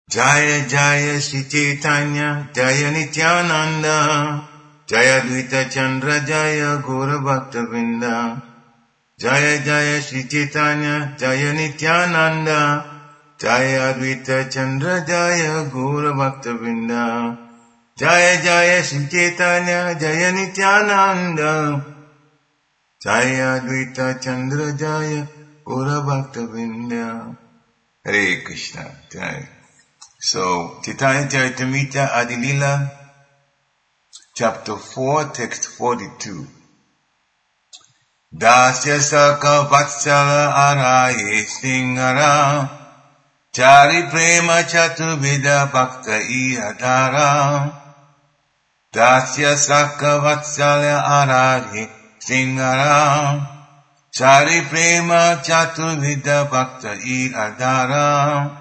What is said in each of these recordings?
Jaya Jaya Shri Chaitanya Jaya Nityananda Jaya Dvaita Chandra Jaya Gaura Bhakta Vrinda Jaya Jaya Shri Chaitanya Jaya Nityananda Jaya Dvaita Chandra Jaya Gaura Bhakta Vrinda Jaya Jaya Shri Chaitanya Jaya Nityananda Jaya Dvaita Chandra Jaya Gaura Bhakta Vrinda. Hare Krishna. Jaya. So, Chaitanya Charitamrita Adilila, chapter 4, text 42. Dasya Saka Vatsala Araye Singara Chari Prema Chatuvida Bhakta Iyadara Dasya Saka Vatsala Araye Singara Chari Prema Chatuvida Bhakta Iyadara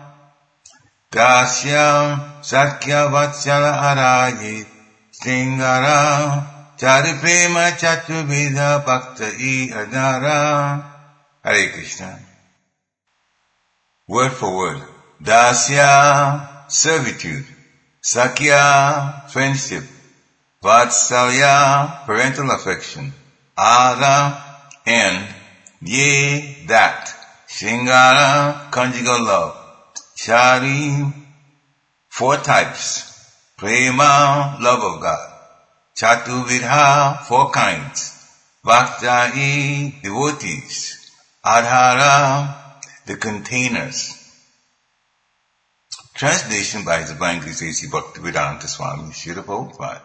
Dasya Sakya Vatsala Araye Singara Chari Prema Chatuvida Bhakta Iyadara. Hare Krishna. Word for word. Dasya, servitude. Sakya, friendship. Vatsalya, parental affection. Ara, and ye, that. Shingara, conjugal love. Chari, 4 types. Prema, love of God. Chatuvidha, 4 kinds. Bhaktai, devotees. Adhara, the containers. Translation by His Divine Grace A.C. Bhaktivedanta Swami Srila Prabhupada.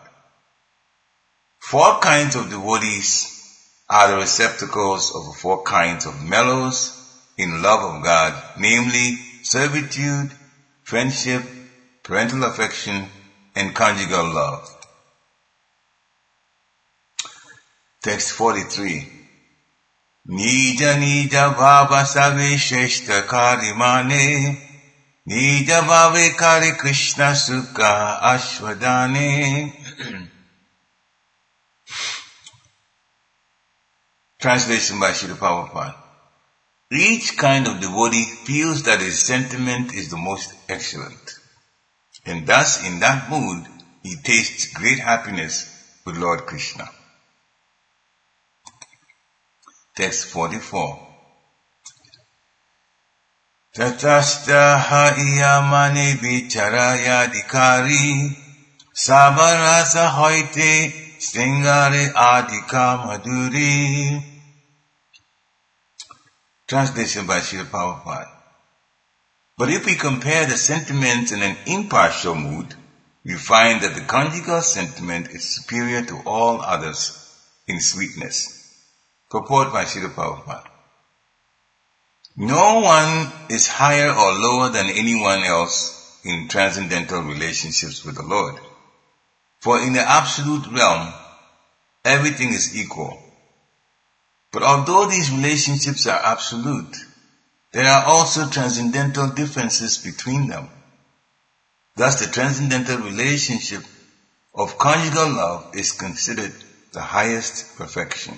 4 kinds of devotees are the receptacles of the 4 kinds of mellows in love of God, namely servitude, friendship, parental affection, and conjugal love. Text 43. Nija nija bhava save sheshta karimane Nija bhave kare Krishna sukha ashwadane. Translation by Srila Prabhupada. Each kind of devotee feels that his sentiment is the most excellent, and thus in that mood he tastes great happiness with Lord Krishna. Text 44. Tatashta iyamane vicharaya dikari sabarasa hoite sringare adika madhuri. Translation by Srila Prabhupada. But if we compare the sentiments in an impartial mood, we find that the conjugal sentiment is superior to all others in sweetness. Purport by Srila Prabhupada. No one is higher or lower than anyone else in transcendental relationships with the Lord. For in the absolute realm, everything is equal. But although these relationships are absolute, there are also transcendental differences between them. Thus, the transcendental relationship of conjugal love is considered the highest perfection.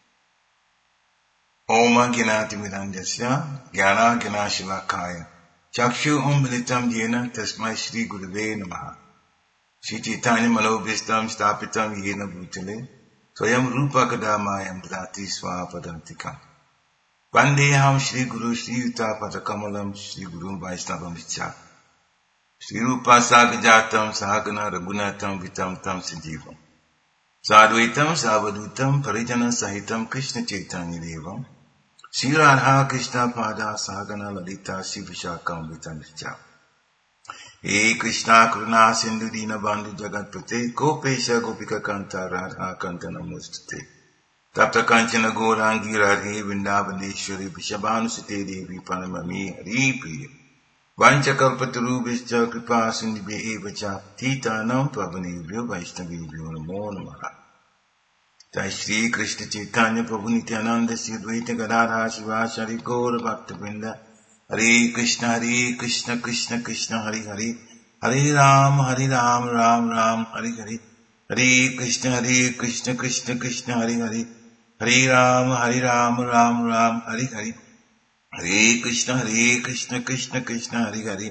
Oma Ginati Mirandasya, Gyana Ganashilakaya, Chakshu Umbilitam Yena, Tasmai Shri Guruve Namaha, Shri Chaitanya Malobhistam Stapitam Yena Bhutale, Swayam Rupa Kadamayam Dati Swapadantikam. Vandeham Shri Guru Shri Yuta Padakamalam Shri Guru Vaishnavam Vicha. Shri Rupa Sagajatam Sahagana Ragunatam Vitam Tam Sanjivam. Sadvaitam Savadutam Parijana Sahitam Krishna Chaitanya Devam. Shri Radha Krishna Pada Sahagana Lalita Shri Vishakam Vitam Vicha. He Krishna Karuna Sindhu Dina Bandhu Jagat Pate Gopesha Gopika Kanta Radha Kanta Namustate Tapta Kanchana Gaurangi Radhe Vrindavaneshwari Vishabhanu Sute Devi Panamami Hari Priya Vancha Kalpataru Vishcha Kripa Sindhi Evacha Tita Nam Pavanebhyo Vaishnavibhyo Namo Namaha. Jai Shri Krishna Chaitanya Prabhu Nityananda Shri Advaita Gadadhara Shivasari Gaura Bhakta Vrinda. Hare Krishna Krishna Krishna Hare Hare Hare Ram Ram Hare Hare Hare Krishna Krishna Krishna Hare Hare Hare Ram Ram Hare Hare Hare Krishna Krishna Krishna Hare Hare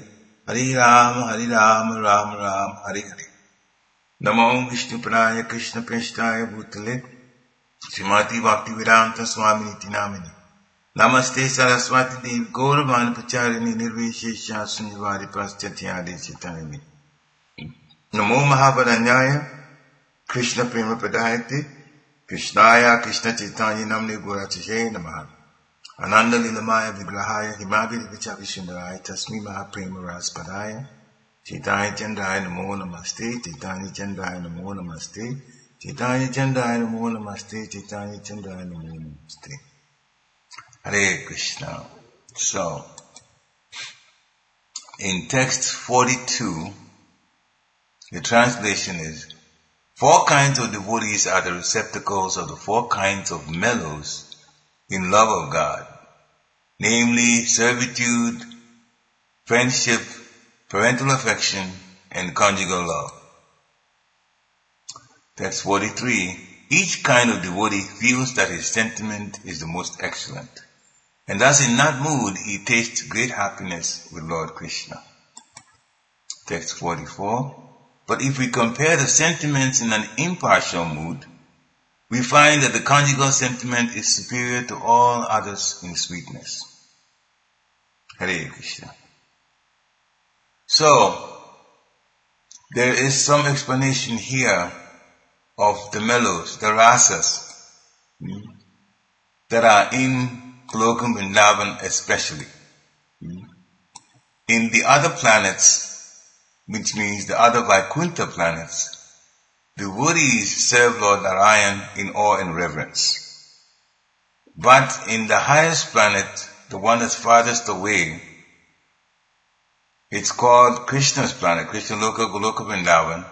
Hare Rama, Hare Rama, Rama Rama, Hare Hare. Namo Vishnu Padaya Krishna Prasthaya Bhutale Srimati Bhaktivedanta Swami Niti Namini Namaste Saraswati Devi Gauravani Pacharini Nirvishesha Sunyavari Paschathyade Chitanimi Namo Mahavaranyaya Krishna Prema Padayate Krishnaya Krishna Chaitanya Namne Gurachashe Namaha Ananda Lilamaya Vigrahaya Himagiri Vichavishindaraya Tasmi Mahaprema Raspadaya Chaitanya Chandaya Namo Namaste Chaitanya Chandaya Namo Namaste Chaitanya Chandaya Namo Namaste Chaitanya Chandaya Namo Namaste. Hare Krishna. So, in text 42, the translation is, 4 kinds of devotees are the receptacles of the 4 kinds of mellows in love of God, namely servitude, friendship, parental affection, and conjugal love. Text 43. Each kind of devotee feels that his sentiment is the most excellent, and thus in that mood he tastes great happiness with Lord Krishna. Text 44. But if we compare the sentiments in an impartial mood, we find that the conjugal sentiment is superior to all others in sweetness. Hare Krishna. So, there is some explanation here of the mellows, the rasas, that are in Golokam Vrindavan especially. In the other planets, which means the other Vaikuntha planets, devotees serve Lord Narayan in awe and reverence. But in the highest planet, the one that's farthest away, it's called Krishna's planet, Krishna Loka Goloka Vrindavan.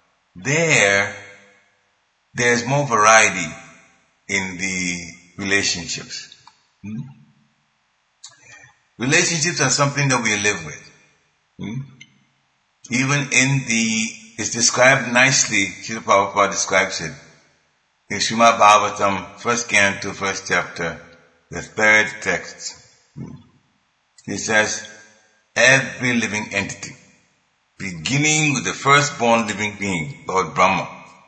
There's more variety in the relationships. Relationships are something that we live with. Even it's described nicely, Srila Prabhupada describes it in Srimad Bhagavatam, 1st canto, 1st chapter, the 3rd text. It says, every living entity, beginning with the firstborn living being, Lord Brahma,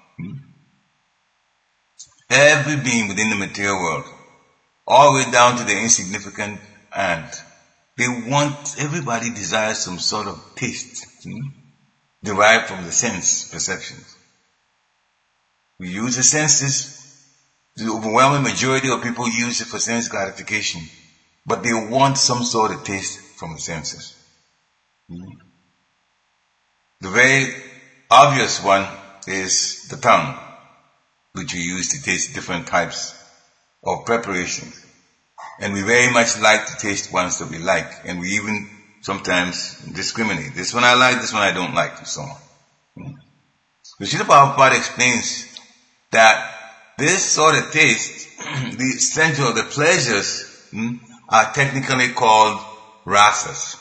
every being within the material world, all the way down to the insignificant ant, everybody desires some sort of taste, derived from the sense perceptions. We use the senses. The overwhelming majority of people use it for sense gratification, but they want some sort of taste from the senses. The very obvious one is the tongue, which we use to taste different types of preparations. And we very much like to taste ones that we like, and we even sometimes discriminate. This one I like, this one I don't like, and so on. So Srila Prabhupada explains that this sort of taste, the essential, the pleasures, are technically called rasas.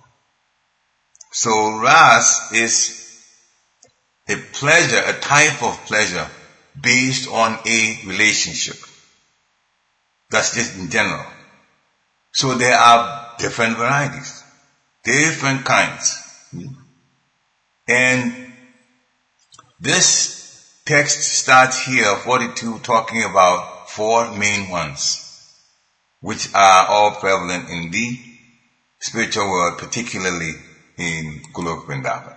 So ras is a pleasure, a type of pleasure based on a relationship. That's just in general. So there are different varieties, different kinds. And this text starts here, 42, talking about 4 main ones, which are all prevalent in the spiritual world, particularly in Golok Vrindavan.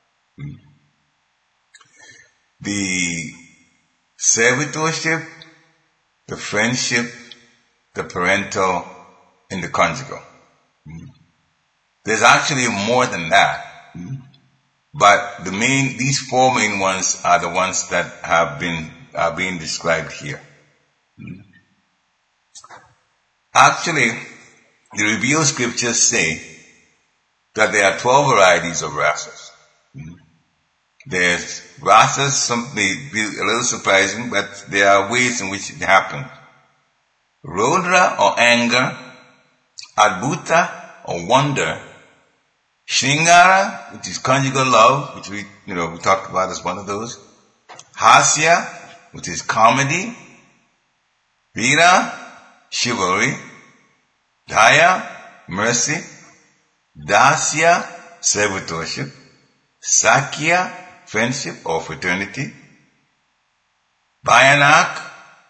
The servitorship, the friendship, the parental, and the conjugal. There's actually more than that. But these 4 main ones are the ones that are being described here. Actually, the revealed scriptures say that there are 12 varieties of rasas. There's rasas, some may be a little surprising, but there are ways in which it happens. Rodra or anger, Adbhuta or wonder, Shringara, which is conjugal love, which we talked about as one of those, Hasya, which is comedy, Veera, chivalry, Daya, mercy, Dasya, servitorship, Sakya, friendship or fraternity, Bhayanak,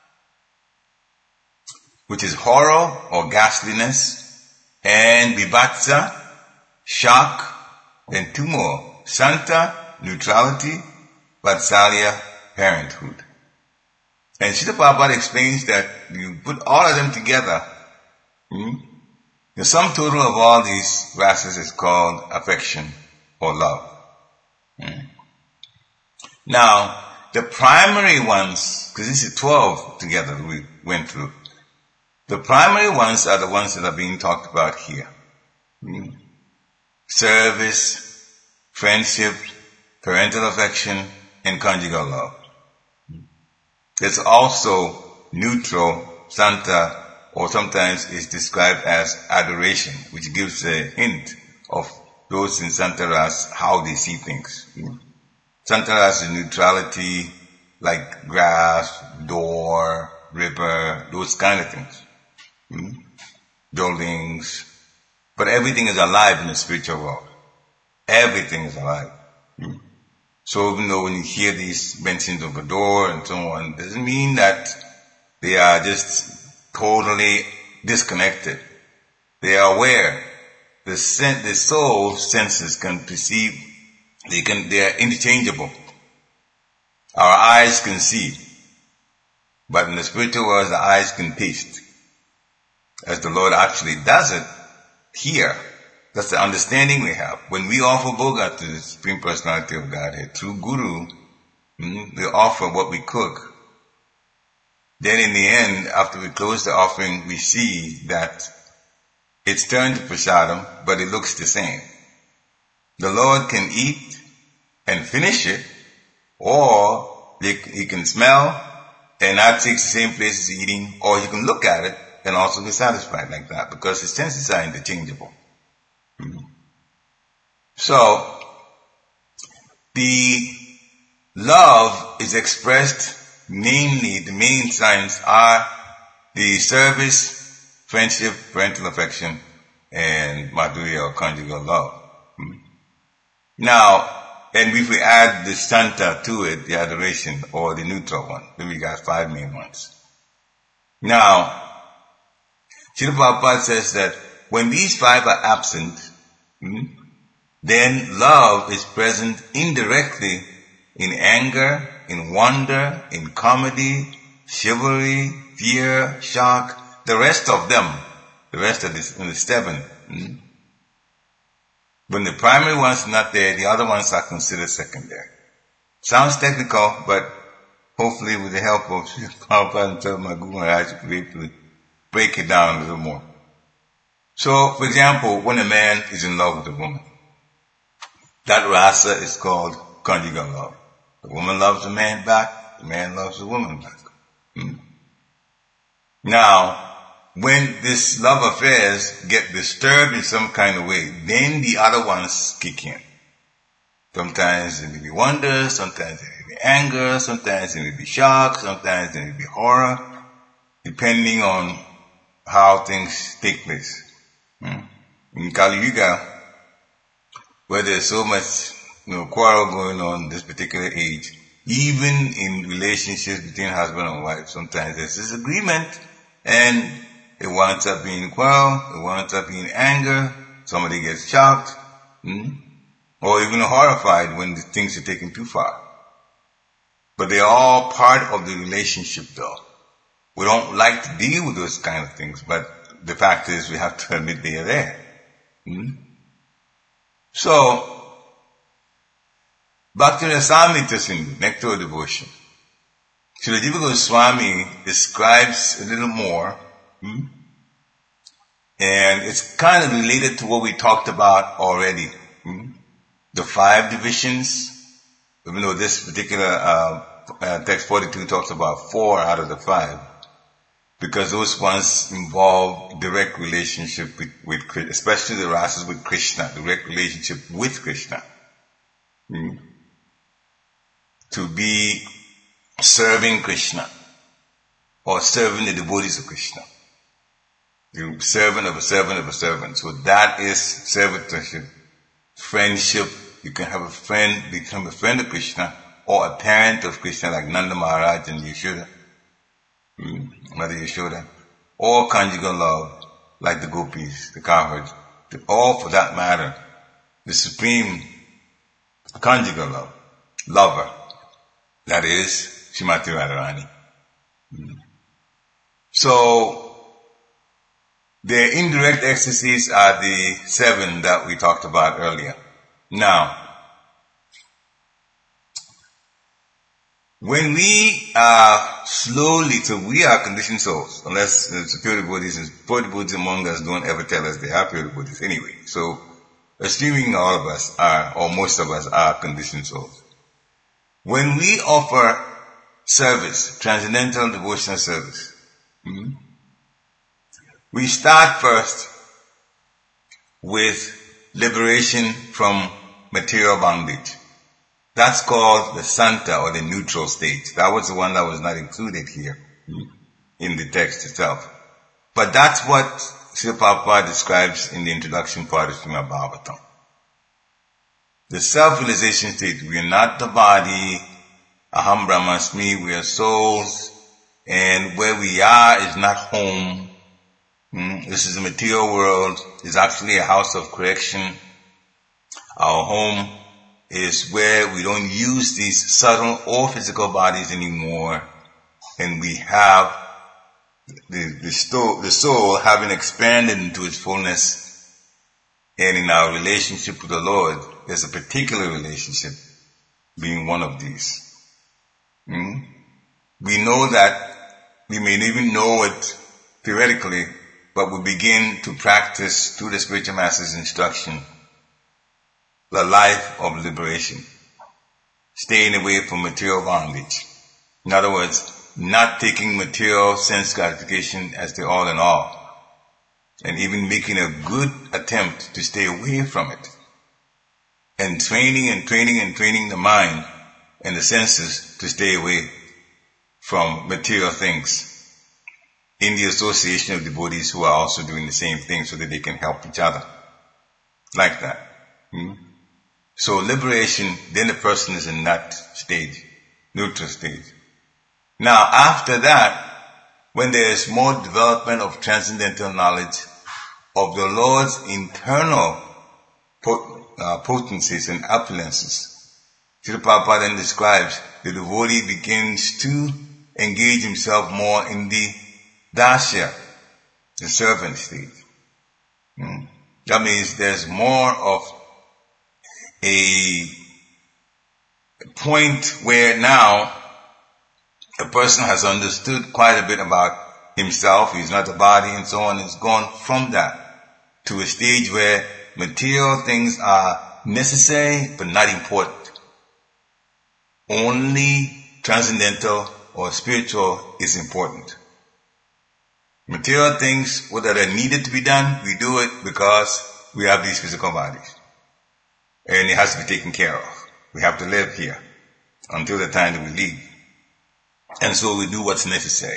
which is horror or ghastliness, and Bibhatsa, shock, then two more, Santa, neutrality, Vatsalya, parenthood. And Srila Prabhupada explains that you put all of them together, the sum total of all these rasas is called affection or love. Now, the primary ones, because this is 12 together we went through, the primary ones are the ones that are being talked about here. Service, friendship, parental affection, and conjugal love. There's also neutral, Santa, or sometimes is described as adoration, which gives a hint of those in Santaras, how they see things. Santaras is neutrality, like grass, door, river, those kind of things. Buildings. But everything is alive in the spiritual world. Everything is alive. So even though when you hear these mentions of a door and so on, it doesn't mean that they are just totally disconnected. They are aware. The soul senses can perceive. They are interchangeable. Our eyes can see. But in the spiritual world, the eyes can taste. As the Lord actually does it here. That's the understanding we have. When we offer Bhoga to the Supreme Personality of Godhead through Guru, we offer what we cook. Then in the end, after we close the offering, we see that it's turned to prasadam, but it looks the same. The Lord can eat and finish it, or he can smell and not take the same place as eating, or he can look at it and also be satisfied like that, because his senses are interchangeable. So, the love is expressed, namely the main signs are the service, friendship, parental affection, and madhurya or conjugal love. Now, and if we add the Santa to it, the adoration or the neutral one, then we got 5 main ones. Now, Srila Prabhupada says that when these 5 are absent, then love is present indirectly in anger, in wonder, in comedy, chivalry, fear, shock, the rest of them, the rest of the 7. When the primary ones are not there, the other ones are considered secondary. Sounds technical, but hopefully with the help of Prabhupada and Prabhupada Guru Maharaj, we'll be able to break it down a little more. So, for example, when a man is in love with a woman, that rasa is called conjugal love. The woman loves the man back, the man loves the woman back. Now, when this love affairs get disturbed in some kind of way, then the other ones kick in. Sometimes it may be wonder, sometimes it may be anger, sometimes it may be shock, sometimes it may be horror, depending on how things take place. In Kali Yuga, where there's so much quarrel going on in this particular age, even in relationships between husband and wife, sometimes there's disagreement and it winds up being quarrel, it winds up being anger, somebody gets shocked, or even horrified when the things are taken too far. But they're all part of the relationship though. We don't like to deal with those kind of things, but the fact is we have to admit they are there. So, Bhakti Rasamrita Sindhu, Nectar of Devotion. Srila Jiva Goswami describes a little more, and it's kind of related to what we talked about already. The 5 divisions, even though this particular text 42 talks about 4 out of the 5, because those ones involve direct relationship with especially the rasas with Krishna, direct relationship with Krishna. To be serving Krishna, or serving the devotees of Krishna. The servant of a servant of a servant. So that is servitorship. friendship. You can have a friend, become a friend of Krishna, or a parent of Krishna like Nanda Maharaj and Yashoda, Mother Yashoda, or conjugal love like the gopis, the cowherds, all for that matter, the supreme conjugal love, lover, that is Srimati Radharani. So, the indirect ecstasies are the 7 that we talked about earlier. Now, when we are we are conditioned souls, unless the pure devotees among us don't ever tell us they are pure devotees anyway. So, assuming all of us are, or most of us are conditioned souls. When we offer service, transcendental devotional service, we start first with liberation from material bondage. That's called the Santa, or the neutral state. That was the one that was not included here in the text itself. But that's what Srila Prabhupada describes in the introduction part of Srimad Bhagavatam. The self-realization state. We are not the body. Aham Brahmasmi. We are souls. And where we are is not home. This is a material world. It's actually a house of correction. Our home is where we don't use these subtle or physical bodies anymore. And we have the soul having expanded into its fullness. And in our relationship with the Lord, there's a particular relationship being one of these. We know that, we may even know it theoretically, but we begin to practice through the spiritual master's instruction the life of liberation, staying away from material bondage. In other words, not taking material sense gratification as the all in all, and even making a good attempt to stay away from it, and training the mind and the senses to stay away from material things, in the association of devotees who are also doing the same thing so that they can help each other. Like that. So liberation, then the person is in that stage, neutral stage. Now after that, when there is more development of transcendental knowledge of the Lord's internal potencies and opulences, Srila Prabhupada then describes the devotee begins to engage himself more in the dasya, the servant stage. That means there's more of a point where now a person has understood quite a bit about himself, he's not a body and so on, has gone from that to a stage where material things are necessary but not important. Only transcendental or spiritual is important. Material things that are needed to be done, we do it because we have these physical bodies. And it has to be taken care of. We have to live here until the time that we leave. And so we do what's necessary.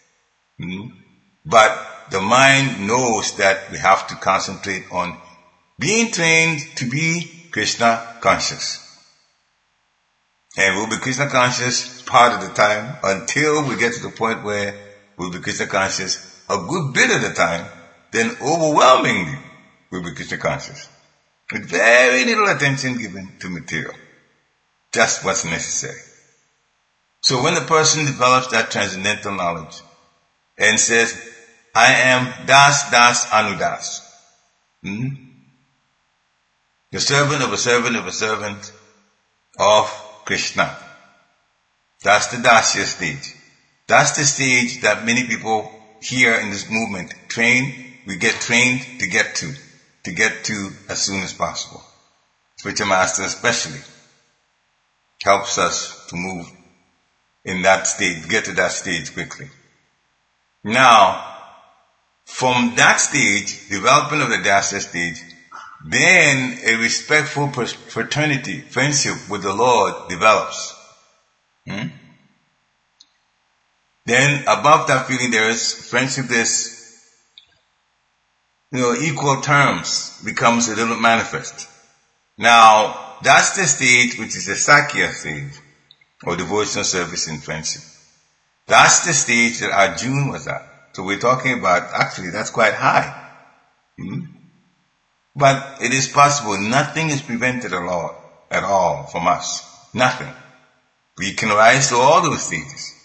But the mind knows that we have to concentrate on being trained to be Krishna conscious. And we'll be Krishna conscious part of the time until we get to the point where we'll be Krishna conscious a good bit of the time, then overwhelmingly we'll be Krishna conscious. With very little attention given to material. Just what's necessary. So when the person develops that transcendental knowledge and says, I am Das Das Anudas, the servant of a servant of a servant of Krishna. That's the Dasya stage. That's the stage that many people here in this movement we get trained to get to as soon as possible. Spiritual Master especially helps us to move in that stage, get to that stage quickly. Now, from that stage, development of the Dasya stage, then a respectful fraternity, friendship with the Lord develops. Then above that feeling there is friendship, equal terms becomes a little manifest. Now, that's the stage which is the Sakya stage, or devotional service in friendship. That's the stage that Arjuna was at. So we're talking about, actually, that's quite high. But it is possible. Nothing is prevented at all from us. Nothing. We can rise to all those stages.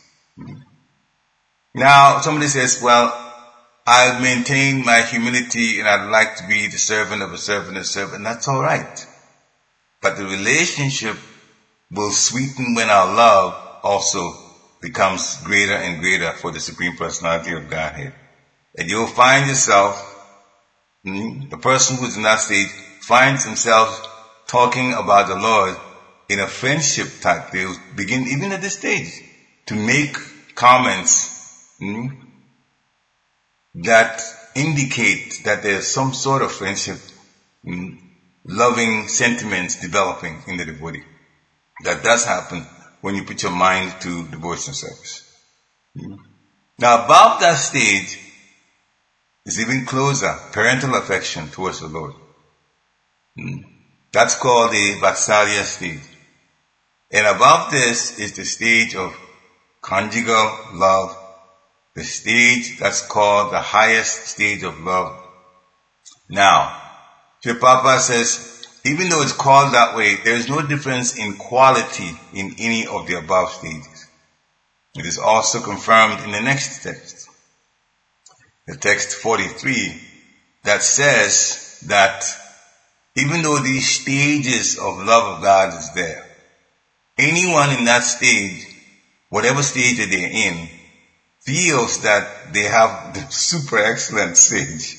Now, somebody says, well, I'll maintain my humility and I'd like to be the servant of a servant of a servant. That's all right. But the relationship will sweeten when our love also becomes greater and greater for the Supreme Personality of Godhead. And you'll find yourself, the person who's in that stage finds himself talking about the Lord in a friendship type. They'll begin, even at this stage, to make comments that indicate that there's some sort of friendship, loving sentiments developing in the devotee. That does happen when you put your mind to devotional service. Now above that stage is even closer, parental affection towards the Lord. That's called the Vatsalya stage. And above this is the stage of conjugal love, the stage that's called the highest stage of love. Now, Srila Prabhupada says, even though it's called that way, there is no difference in quality in any of the above stages. It is also confirmed in the next text, the text 43, that says that even though these stages of love of God is there, anyone in that stage, whatever stage that they're in, feels that they have the super excellent stage.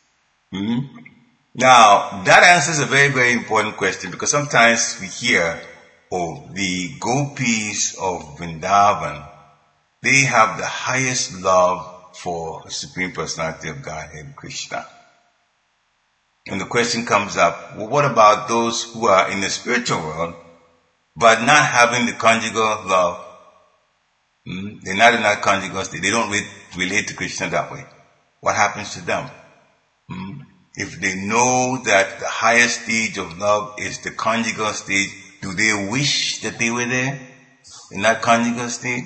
Now, that answers a very, very important question, because sometimes we hear, the gopis of Vrindavan, they have the highest love for the Supreme Personality of Godhead, Krishna. And the question comes up, well, what about those who are in the spiritual world, but not having the conjugal love? They're not in that conjugal state. They don't relate to Krishna that way. What happens to them? If they know that the highest stage of love is the conjugal stage, do they wish that they were there in that conjugal state?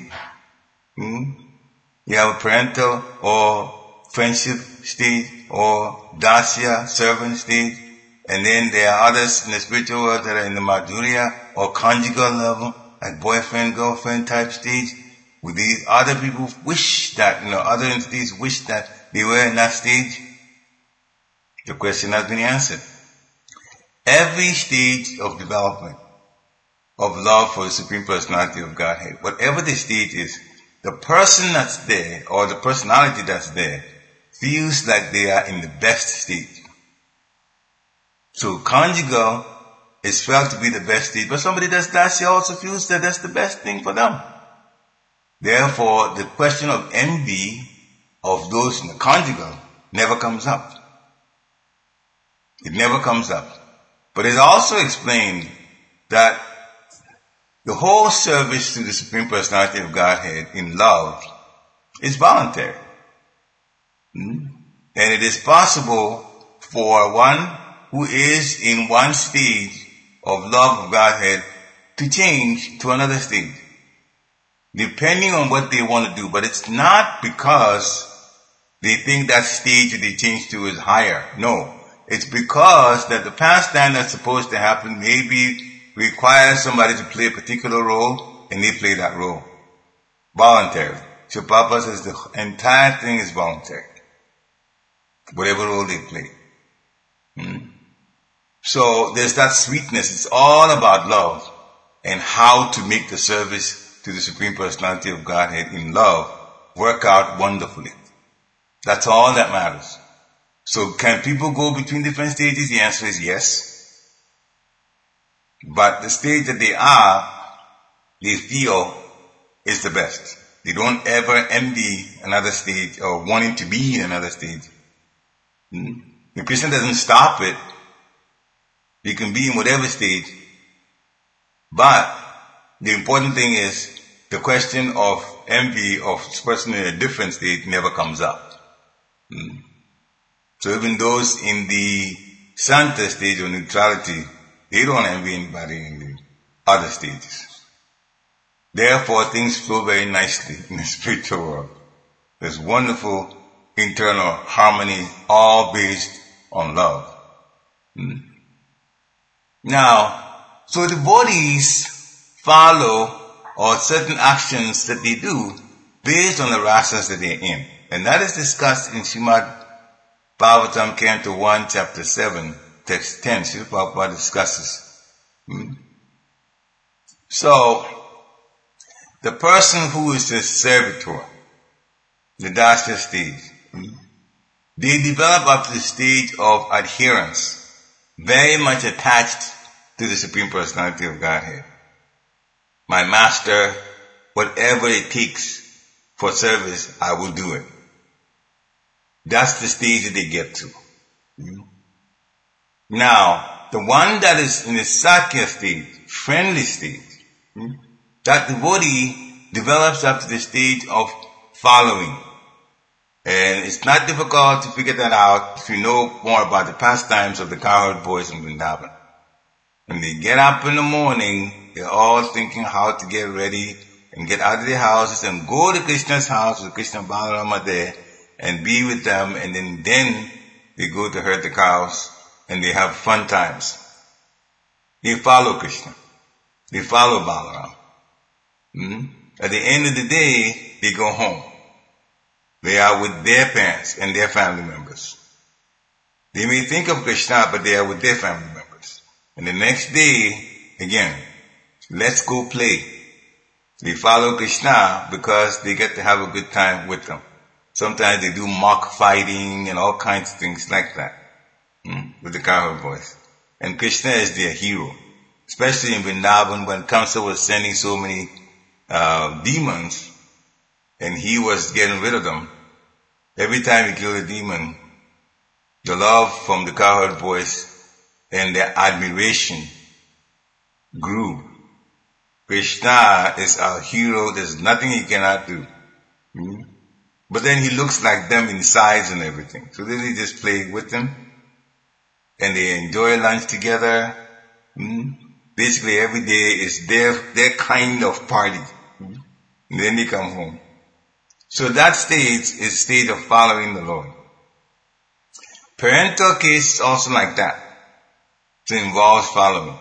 You have a parental or friendship stage or dasya, servant stage, and then there are others in the spiritual world that are in the madhurya or conjugal level, like boyfriend, girlfriend type stage. Would these other people wish that, other entities wish that they were in that stage? The question has been answered. Every stage of development of love for the Supreme Personality of Godhead, whatever the stage is, the person that's there, or the personality that's there, feels like they are in the best stage. So conjugal is felt to be the best stage, but somebody that's dasya also feels that that's the best thing for them. Therefore, the question of envy of those in the conjugal never comes up. It never comes up. But it's also explained that the whole service to the Supreme Personality of Godhead in love is voluntary. And it is possible for one who is in one stage of love of Godhead to change to another stage, depending on what they want to do. But it's not because they think that stage that they change to is higher. No. It's because that the pastime that's supposed to happen maybe requires somebody to play a particular role, and they play that role. Voluntarily. So Prabhupada says the entire thing is voluntary. Whatever role they play. So there's that sweetness. It's all about love and how to make the service to the Supreme Personality of Godhead in love work out wonderfully. That's all that matters. So can people go between different stages? The answer is yes. But the stage that they are, they feel is the best. They don't ever envy another stage or wanting to be in another stage. The Krishna doesn't stop it. You can be in whatever stage. But the important thing is the question of envy of this person in a different state never comes up. So even those in the Santa stage of neutrality, They don't envy anybody in the other stages. Therefore, things flow very nicely in the spiritual world. There's wonderful internal harmony, all based on love. Now, so the bodies follow or certain actions that they do based on the rasas that they're in. And that is discussed in Srimad Bhagavatam, Canto 1, Chapter 7, Text 10. Srila Prabhupada discusses. So, the person who is the servitor, the Dasya stage, they develop up to the stage of adherence, very much attached to the Supreme Personality of Godhead. My master, whatever it takes for service, I will do it. That's the stage that they get to. Now, the one that is in the Sakya stage, friendly stage, that devotee develops up to the stage of following. And it's not difficult to figure that out if you know more about the pastimes of the cowherd boys in Vrindavan. When they get up in the morning, they're all thinking how to get ready and get out of their houses and go to Krishna's house with Krishna Balarama there and be with them, and then they go to herd the cows and they have fun times. They follow Krishna. They follow Balaram. At the end of the day, they go home. They are with their parents and their family members. They may think of Krishna, but they are with their family members. And the next day, again, let's go play. They follow Krishna because they get to have a good time with them. Sometimes they do mock fighting and all kinds of things like that with the cowherd boys. And Krishna is their hero. Especially in Vrindavan when Kamsa was sending so many demons and he was getting rid of them. Every time he killed a demon, the love from the cowherd boys and their admiration grew. Krishna is our hero. There's nothing he cannot do. But then he looks like them in size and everything. So then they just play with them and they enjoy lunch together. Basically every day is their kind of party. And then they come home. So that stage is the stage of following the Lord. Parental case is also like that. It involves following.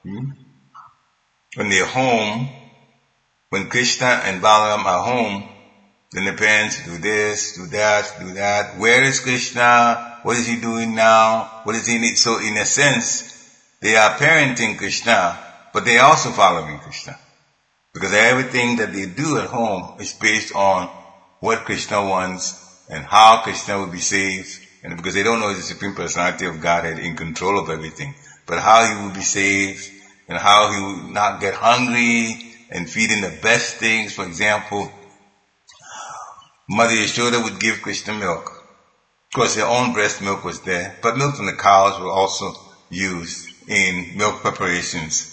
When they're home, when Krishna and Balaram are home, then the parents do this, do that, do that. Where is Krishna? What is he doing now? What does he need? So in a sense, they are parenting Krishna, but they are also following Krishna. Because everything that they do at home is based on what Krishna wants and how Krishna will be saved. And because they don't know the Supreme Personality of Godhead in control of everything, but how he will be saved and how he will not get hungry and feed him the best things. For example, Mother Yashoda would give Krishna milk. Of course, their own breast milk was there, but milk from the cows were also used in milk preparations.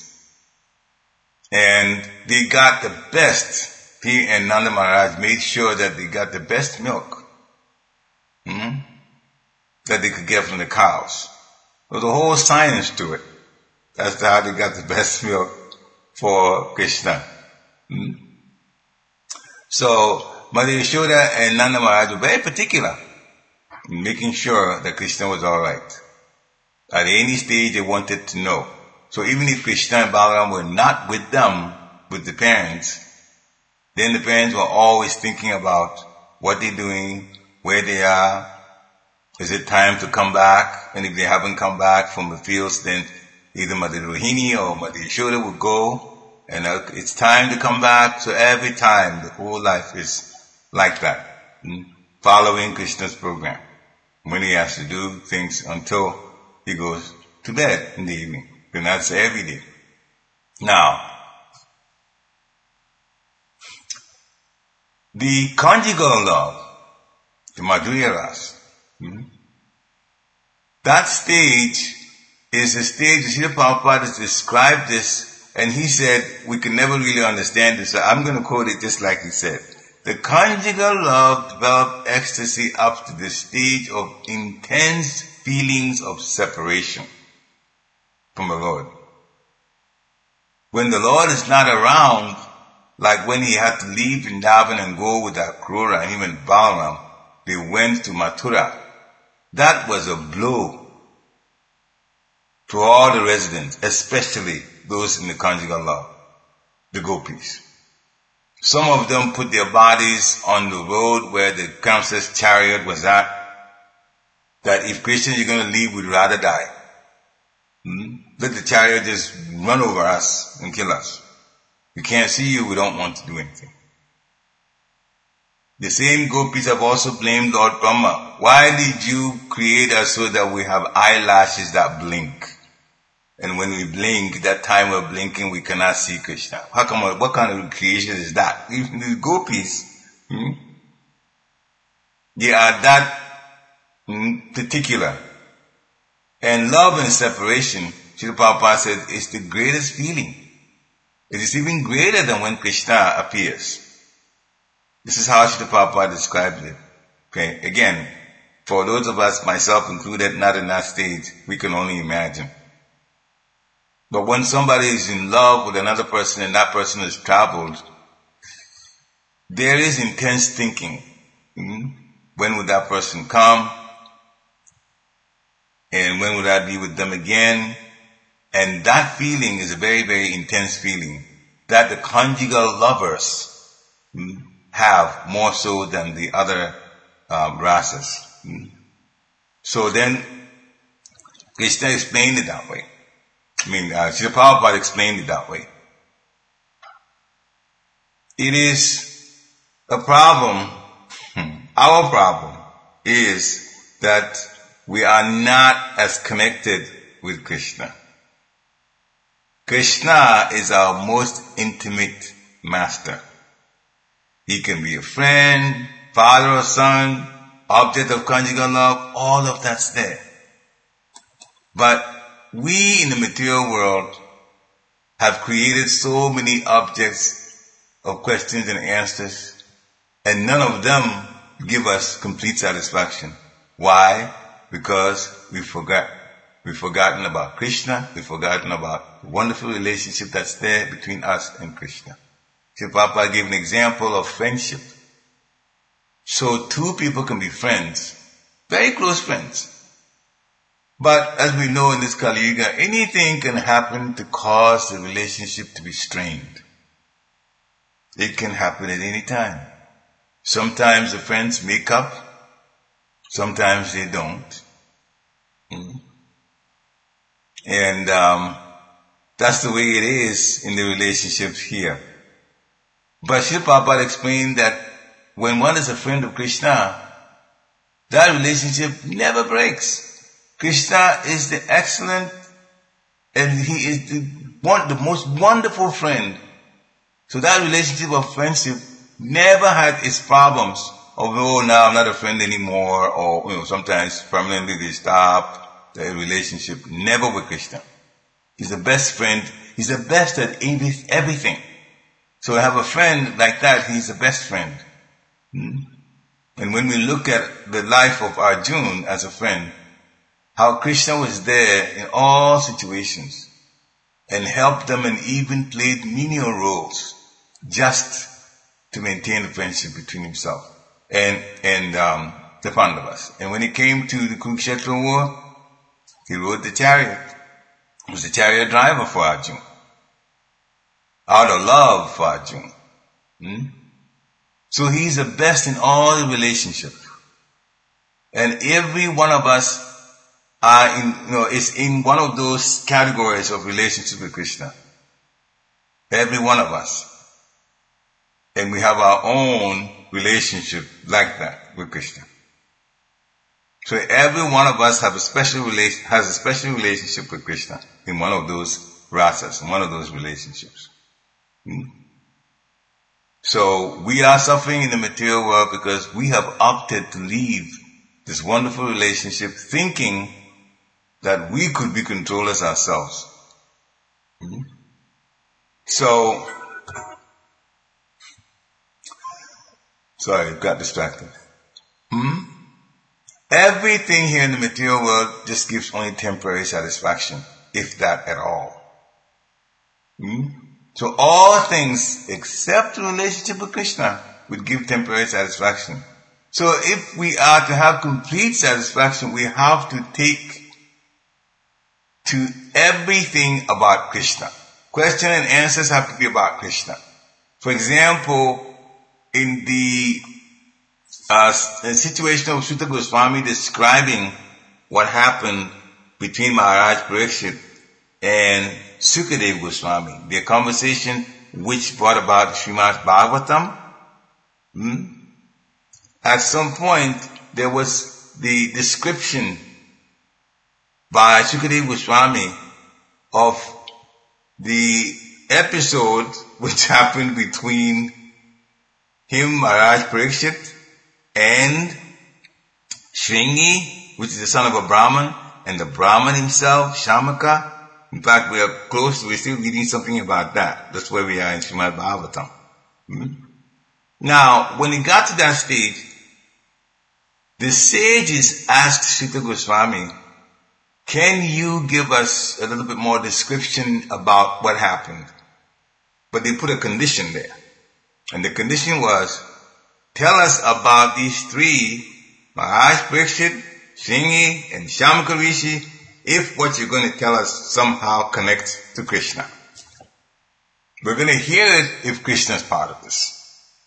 And they got the best. He and Nanda Maharaj made sure that they got the best milk that they could get from the cows. There was a whole science to it as to how they got the best milk for Krishna. So, Mother Yashoda and Nanda Maharaj were very particular in making sure that Krishna was alright. At any stage they wanted to know. So even if Krishna and Balaram were not with them, with the parents, then the parents were always thinking about what they're doing, where they are, is it time to come back? And if they haven't come back from the fields, then either Mother Rohini or Mother Yashoda would go, and it's time to come back. So every time, the whole life is like that, following Krishna's program. When he has to do things until he goes to bed in the evening. And that's every day. Now, the conjugal love, the Madhurya Rasa, that stage is a stage, Srila Prabhupada has described this, and he said we can never really understand this, so I'm going to quote it just like he said. The conjugal love developed ecstasy up to the stage of intense feelings of separation from the Lord. When the Lord is not around, like when he had to leave Vrindavan and go with Akrura and even Balaram, they went to Mathura. That was a blow to all the residents, especially those in the conjugal love, the gopis. Some of them put their bodies on the road where the Kamsa's chariot was at, that if Krishna, you're going to leave, we'd rather die. Let the chariot just run over us and kill us. We can't see you, we don't want to do anything. The same gopis have also blamed Lord Brahma. Why did you create us so that we have eyelashes that blink? And when we blink, that time we're blinking, we cannot see Krishna. How come, what kind of creation is that? Even the gopis, they are that particular. And love and separation, Srila Prabhupada said, is the greatest feeling. It is even greater than when Krishna appears. This is how Srila Prabhupada described it. Okay, again, for those of us, myself included, not in that stage, we can only imagine. But when somebody is in love with another person and that person has traveled, there is intense thinking. When would that person come? And when would I be with them again? And that feeling is a very, very intense feeling that the conjugal lovers have more so than the other rasas. So then, Krishna explained it that way. Srila Prabhupada explained it that way. It is a problem. Our problem is that we are not as connected with Krishna. Krishna is our most intimate master. He can be a friend, father or son, object of conjugal love, all of that's there. But we in the material world have created so many objects of questions and answers, and none of them give us complete satisfaction. Why? Because we've forgotten about Krishna, we've forgotten about the wonderful relationship that's there between us and Krishna. Srila Prabhupada gave an example of friendship. So two people can be friends, very close friends. But as we know in this Kali Yuga, anything can happen to cause the relationship to be strained. It can happen at any time. Sometimes the friends make up, sometimes they don't. And that's the way it is in the relationships here. But Srila Prabhupada explained that when one is a friend of Krishna, that relationship never breaks. Krishna is the excellent, and he is the most wonderful friend. So that relationship of friendship never had its problems of, now I'm not a friend anymore, or, sometimes permanently they stop the relationship. Never with Krishna. He's the best friend. He's the best at everything. So I have a friend like that, he's the best friend. And when we look at the life of Arjuna as a friend, how Krishna was there in all situations and helped them and even played menial roles just to maintain the friendship between himself and the Pandavas. And when it came to the Kurukshetra war, he rode the chariot. He was the chariot driver for Arjuna. Out of love for Arjuna. So he's the best in all the relationships. And every one of us is in one of those categories of relationship with Krishna. Every one of us. And we have our own relationship like that with Krishna. So every one of us has a special relationship with Krishna in one of those rasas, in one of those relationships. So we are suffering in the material world because we have opted to leave this wonderful relationship thinking that we could be controllers ourselves. So, sorry, I got distracted. Everything here in the material world just gives only temporary satisfaction, if that at all. So all things except the relationship with Krishna would give temporary satisfaction. So if we are to have complete satisfaction, we have to take to everything about Krishna. Question and answers have to be about Krishna. For example, in the situation of Suta Goswami describing what happened between Maharaj Parikshit and Sukadeva Goswami, their conversation which brought about Srimad Bhagavatam, at some point there was the description by Sukadeva Goswami of the episode which happened between him, Maharaj Parikshit, and Shringi, which is the son of a Brahman, and the Brahman himself, Shamaka. In fact, we're still reading something about that. That's where we are in Srimad Bhagavatam. Now, when it got to that stage, the sages asked Suta Goswami, can you give us a little bit more description about what happened? But they put a condition there. And the condition was, tell us about these three, Maharaj Parikshit, Shringi, and Shamaka Rishi, if what you're going to tell us somehow connects to Krishna. We're going to hear it if Krishna is part of this.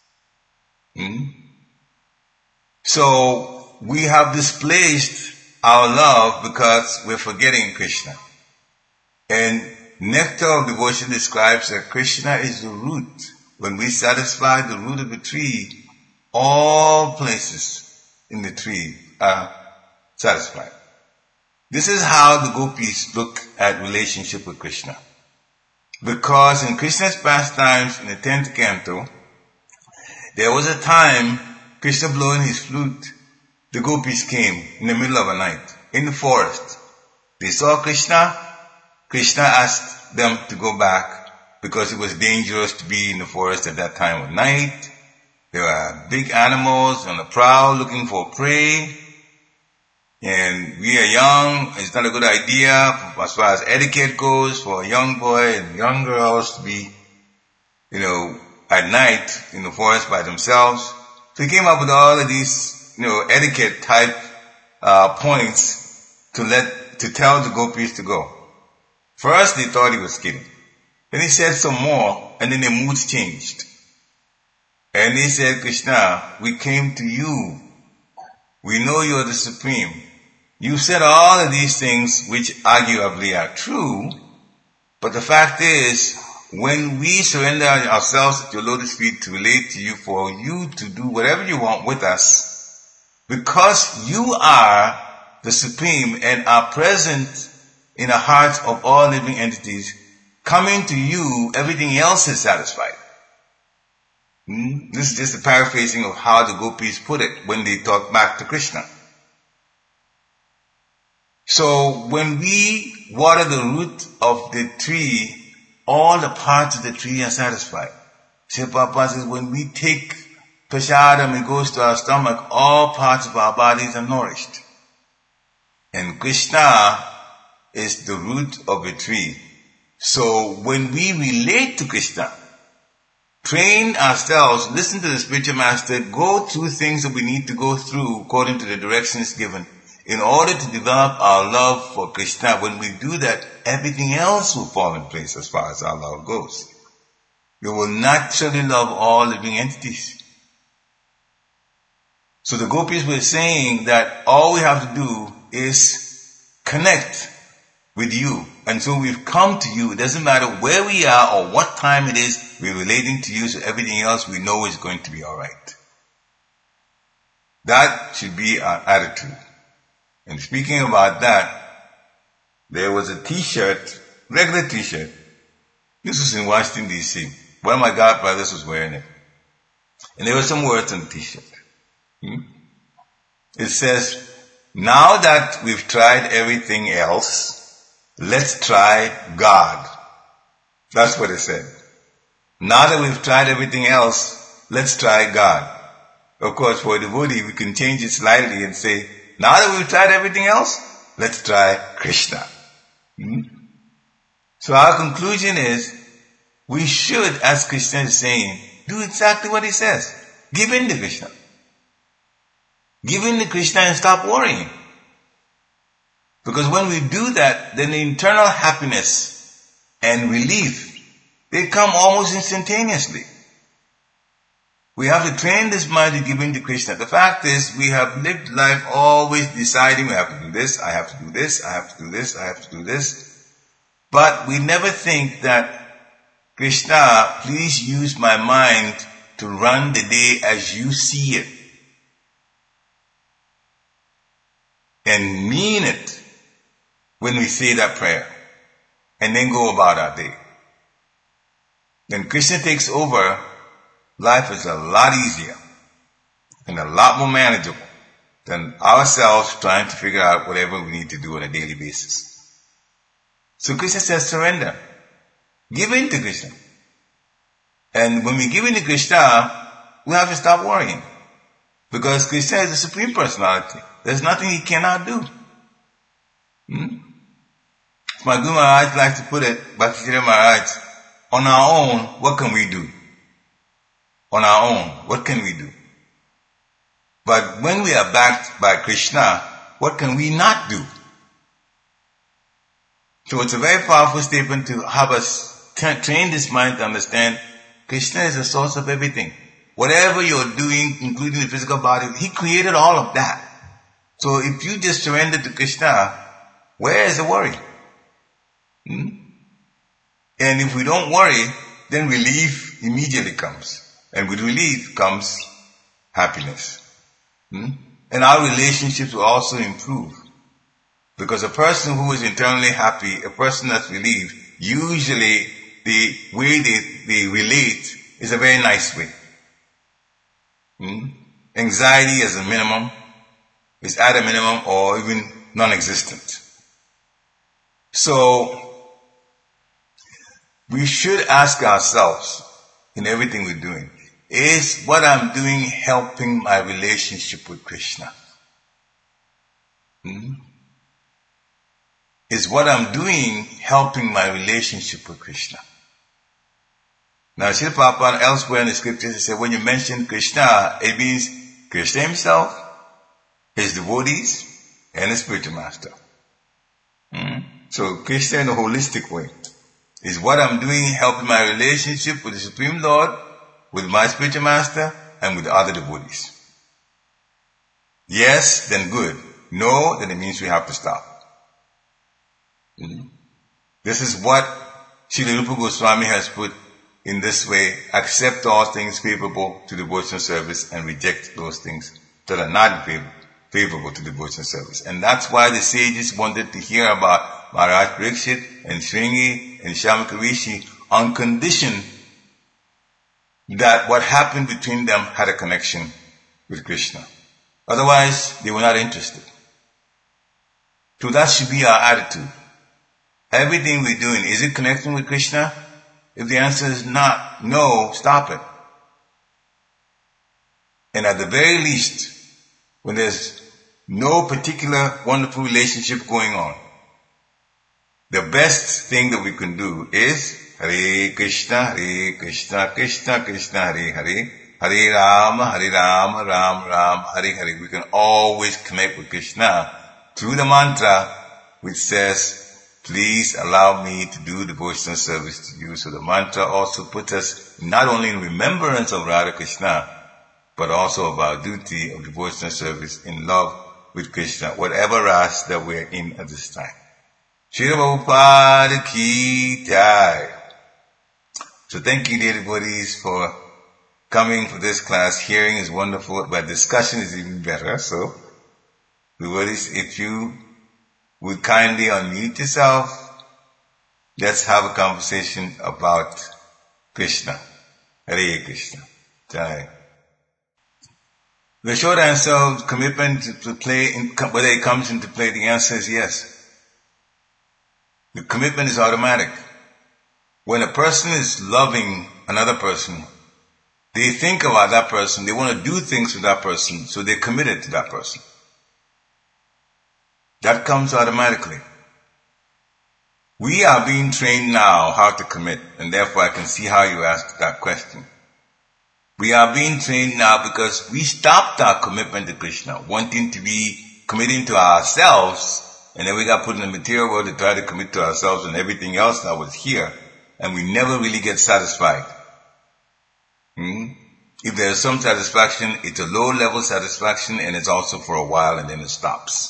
So we have displaced our love because we're forgetting Krishna. And Nectar of Devotion describes that Krishna is the root. When we satisfy the root of a tree, all places in the tree are satisfied. This is how the gopis look at relationship with Krishna. Because in Krishna's pastimes in the 10th canto, there was a time Krishna blowing his flute, the gopis came in the middle of a night in the forest. They saw Krishna. Krishna asked them to go back because it was dangerous to be in the forest at that time of night. There were big animals on the prowl looking for prey. And we are young. It's not a good idea as far as etiquette goes for a young boy and young girls to be, at night in the forest by themselves. So he came up with all of these, etiquette type points to tell the gopis to go. First they thought he was kidding. Then he said some more, and then their moods changed. And he said, Krishna, we came to you. We know you're the supreme. You said all of these things which arguably are true, but the fact is, when we surrender ourselves at your lotus feet to relate to you, for you to do whatever you want with us, because you are the supreme and are present in the hearts of all living entities, coming to you, everything else is satisfied. This is just a paraphrasing of how the gopis put it when they talk back to Krishna. So when we water the root of the tree, all the parts of the tree are satisfied. Srila Prabhupada says when we take prasadam, it goes to our stomach, all parts of our bodies are nourished. And Krishna is the root of a tree. So when we relate to Krishna, train ourselves, listen to the spiritual master, go through things that we need to go through according to the directions given in order to develop our love for Krishna. When we do that, everything else will fall in place as far as our love goes. We will naturally love all living entities. So the gopis were saying that all we have to do is connect with you. And so we've come to you. It doesn't matter where we are or what time it is, we're relating to you, so everything else we know is going to be alright. That should be our attitude. And speaking about that, there was a t-shirt, regular t-shirt. This was in Washington DC. One of my godbrothers was wearing it. And there were some words on the t-shirt. It says, now that we've tried everything else, let's try God. That's what it said. Now that we've tried everything else, let's try God. Of course, for a devotee, we can change it slightly and say, now that we've tried everything else, let's try Krishna. So our conclusion is we should, as Krishna is saying, do exactly what he says. Give in to Krishna. Give in to Krishna and stop worrying. Because when we do that, then the internal happiness and relief, they come almost instantaneously. We have to train this mind to give in to Krishna. The fact is, we have lived life always deciding, we have to do this, I have to do this, I have to do this, I have to do this. But we never think that, Krishna, please use my mind to run the day as you see it. And mean it when we say that prayer. And then go about our day. When Krishna takes over, life is a lot easier and a lot more manageable than ourselves trying to figure out whatever we need to do on a daily basis. So Krishna says surrender. Give in to Krishna. And when we give in to Krishna, we have to stop worrying. Because Krishna is the Supreme Personality. There's nothing he cannot do. My Guru Maharaj likes to put it, Bhakti Maharaj, on our own, what can we do? On our own, what can we do? But when we are backed by Krishna, what can we not do? So it's a very powerful statement to have us train this mind to understand Krishna is the source of everything. Whatever you're doing, including the physical body, he created all of that. So if you just surrender to Krishna, where is the worry? And if we don't worry, then relief immediately comes. And with relief comes happiness. And our relationships will also improve. Because a person who is internally happy, a person that's relieved, usually the way they relate is a very nice way. Anxiety as a minimum is at a minimum or even non-existent. So, we should ask ourselves in everything we're doing, is what I'm doing helping my relationship with Krishna? Is what I'm doing helping my relationship with Krishna? Now, Srila Prabhupada elsewhere in the scriptures, he said, when you mention Krishna, it means Krishna himself, his devotees, and his spiritual master. So, Krishna in a holistic way is what I'm doing helping my relationship with the Supreme Lord, with my spiritual master, and with the other devotees. Yes, then good. No, then it means we have to stop. This is what Srila Rupa Goswami has put in this way: accept all things favorable to devotional service and reject those things that are not favorable to devotional service. And that's why the sages wanted to hear about Maharaj Parikshit and Shringi and Shamaka Rishi on condition that what happened between them had a connection with Krishna. Otherwise, they were not interested. So that should be our attitude. Everything we're doing, is it connecting with Krishna? If the answer is not, no, stop it. And at the very least, when there's no particular wonderful relationship going on, the best thing that we can do is Hare Krishna, Krishna Krishna, Hare Hare, Hare Rama, Ram Ram, Hare Hare. We can always connect with Krishna through the mantra which says, please allow me to do devotional service to you. So the mantra also puts us not only in remembrance of Radha Krishna, but also of our duty of devotional service in love with Krishna, whatever ras that we're in at this time. Srila Prabhupada Ki Jai. So thank you, dear devotees, for coming for this class. Hearing is wonderful, but discussion is even better. So, devotees, if you would kindly unmute yourself, let's have a conversation about Krishna. Hare Krishna. Jai. The short answer, commitment to play, whether it comes into play, the answer is yes. The commitment is automatic. When a person is loving another person, they think about that person, they want to do things with that person, so they're committed to that person. That comes automatically. We are being trained now how to commit, and therefore I can see how you asked that question. We are being trained now because we stopped our commitment to Krishna, wanting to be committing to ourselves, and then we got put in the material world to try to commit to ourselves and everything else that was here, and we never really get satisfied. If there's some satisfaction, it's a low-level satisfaction, and it's also for a while, and then it stops.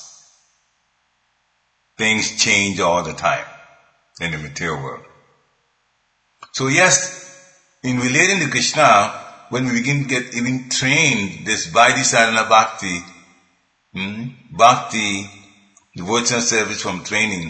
Things change all the time in the material world. So yes, in relating to Krishna, when we begin to get even trained, this Vaidhi Sadhana Bhakti, Bhakti, devotional service from training,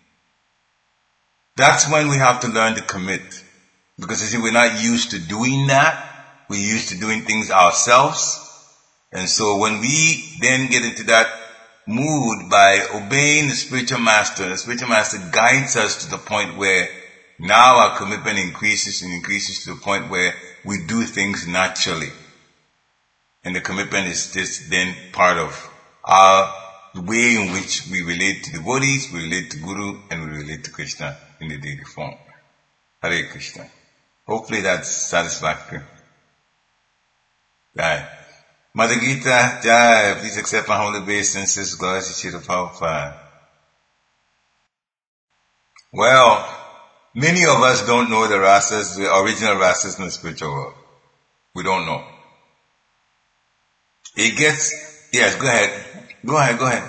that's when we have to learn to commit. Because you see, we're not used to doing that. We're used to doing things ourselves. And so when we then get into that mood by obeying the spiritual master guides us to the point where now our commitment increases and increases to the point where we do things naturally. And the commitment is just then part of the way in which we relate to devotees, we relate to Guru, and we relate to Krishna in the daily form. Hare Krishna. Hopefully that's satisfactory. Jai. Mother Gita, Jai, please accept my holy obeisances. Glory to Srila Prabhupada. Well, many of us don't know the rasas, the original rasas in the spiritual world. We don't know. Yes, go ahead.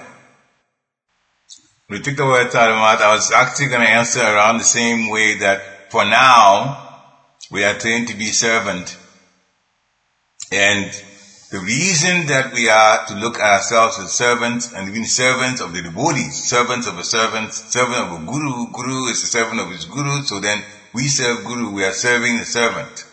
We took the word Tadamat. I was actually going to answer around the same way that for now, we are trained to be servant. And the reason that we are to look at ourselves as servants, and even servants of the devotees, servants of a servant, servant of a guru, guru is a servant of his guru, so then we serve guru, we are serving the servant.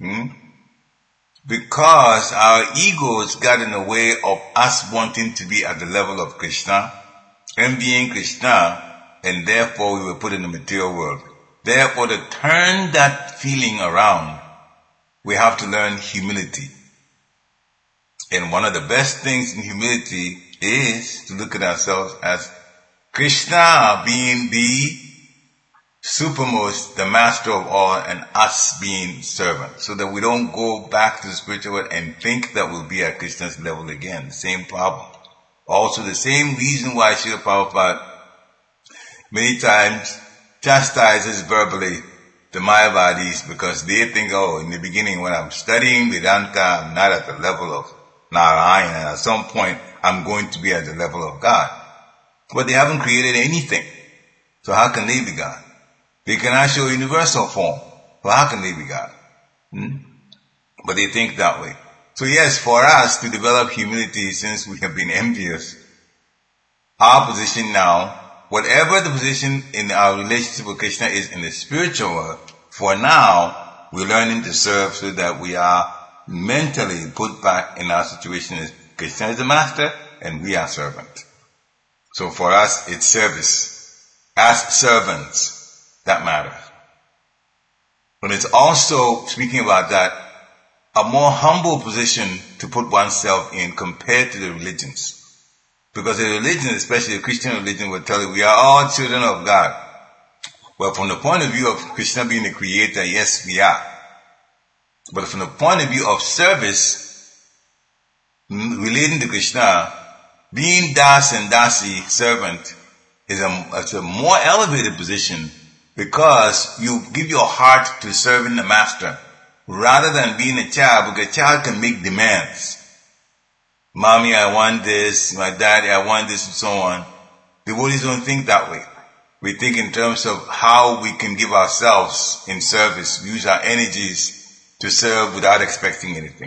Because our egos got in the way of us wanting to be at the level of Krishna, envying Krishna, and therefore we were put in the material world. Therefore, to turn that feeling around, we have to learn humility. And one of the best things in humility is to look at ourselves as Krishna being the supermost, the master of all, and us being servants. So that we don't go back to the spiritual world and think that we'll be at Krishna's level again. The same problem. Also the same reason why Srila Prabhupada many times chastises verbally the Mayavadis, because they think, in the beginning when I'm studying Vedanta, I'm not at the level of Narayana, and at some point I'm going to be at the level of God. But they haven't created anything. So how can they be God? They cannot show universal form. Well, how can they be God? But they think that way. So yes, for us to develop humility, since we have been envious, our position now, whatever the position in our relationship with Krishna is in the spiritual world, for now, we're learning to serve so that we are mentally put back in our situation as Krishna is the master and we are servant. So for us, it's service. As servants, that matters. But it's also, speaking about that, a more humble position to put oneself in compared to the religions. Because the religion, especially the Christian religion, will tell you we are all children of God. Well, from the point of view of Krishna being the creator, yes, we are. But from the point of view of service, relating to Krishna, being Das and Dasi, servant, is a more elevated position because you give your heart to serving the master rather than being a child, because a child can make demands. Mommy, I want this. My daddy, I want this, and so on. Devotees don't think that way. We think in terms of how we can give ourselves in service, use our energies to serve without expecting anything.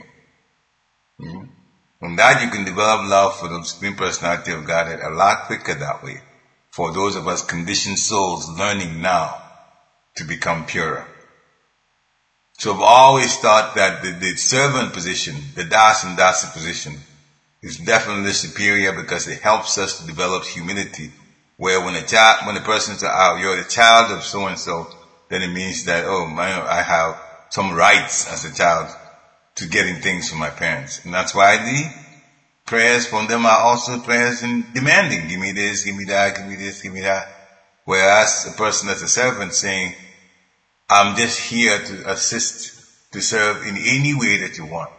From that you can develop love for the Supreme Personality of Godhead a lot quicker that way. For those of us conditioned souls learning now to become purer. So I've always thought that the servant position, the Das and Dasi position, is definitely superior because it helps us to develop humility. Where when a person says, you're the child of so and so, then it means that, I have some rights as a child to getting things from my parents. And that's why the prayers from them are also prayers in demanding. Give me this, give me that, give me this, give me that. Whereas a person that's a servant saying, I'm just here to assist, to serve in any way that you want.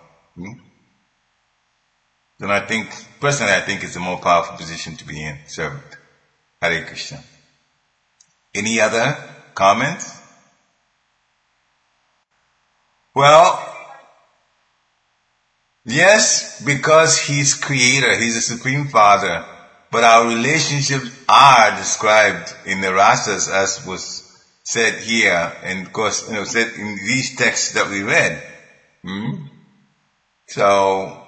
Then personally I think it's a more powerful position to be in, servant. Hare Krishna. Any other comments? Well, yes, because He's Creator, He's the Supreme Father, but our relationships are described in the rasas as was said here, and of course, said in these texts that we read. So,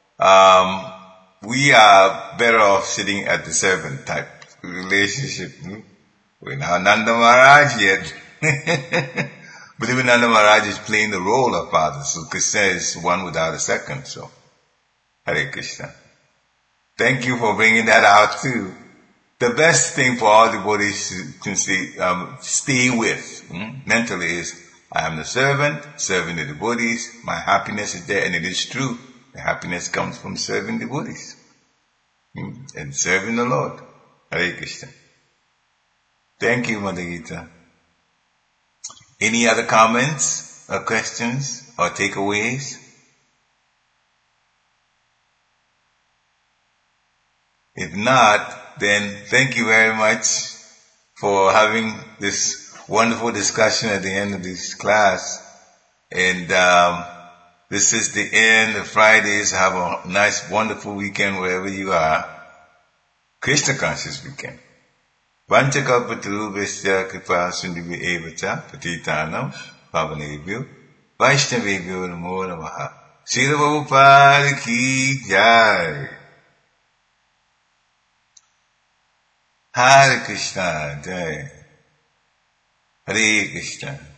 we are better off sitting at the servant type relationship. We're not Nanda Maharaj yet. But even Nanda Maharaj is playing the role of father, so Krishna is one without a second, so. Hare Krishna. Thank you for bringing that out too. The best thing for all devotees to stay with mentally is, I am the servant, serving the devotees, my happiness is there, and it is true. The happiness comes from serving devotees and serving the Lord. Hare Krishna. Thank you, Mother Gita. Any other comments or questions or takeaways? If not, then thank you very much for having this wonderful discussion at the end of this class. And this is the end of Fridays. Have a nice, wonderful weekend wherever you are. Krishna conscious weekend. Vanchakalpatarubhasya kripa sindhubhya evacha patitanam pavanebhyo Vaishnavebhyo namo namaha. Srila Prabhupada ki jai. Hare Krishna jai. Hare Krishna.